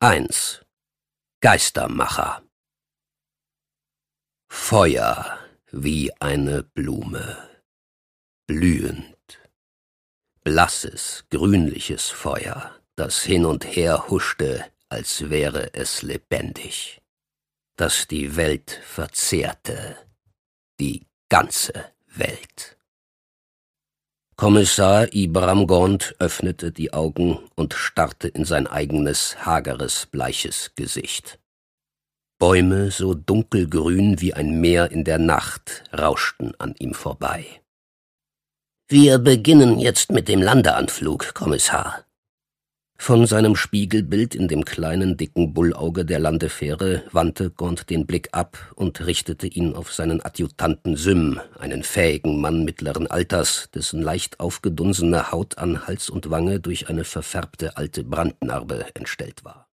1. Geistermacher. Feuer wie eine Blume, blühend, blasses, grünliches Feuer, das hin und her huschte, als wäre es lebendig, das die Welt verzehrte, die ganze Welt. Kommissar Ibram Gaunt öffnete die Augen und starrte in sein eigenes, hageres, bleiches Gesicht. Bäume, so dunkelgrün wie ein Meer in der Nacht, rauschten an ihm vorbei. »Wir beginnen jetzt mit dem Landeanflug, Kommissar.« Von seinem Spiegelbild in dem kleinen, dicken Bullauge der Landefähre wandte Gaunt den Blick ab und richtete ihn auf seinen Adjutanten Sym, einen fähigen Mann mittleren Alters, dessen leicht aufgedunsene Haut an Hals und Wange durch eine verfärbte alte Brandnarbe entstellt war.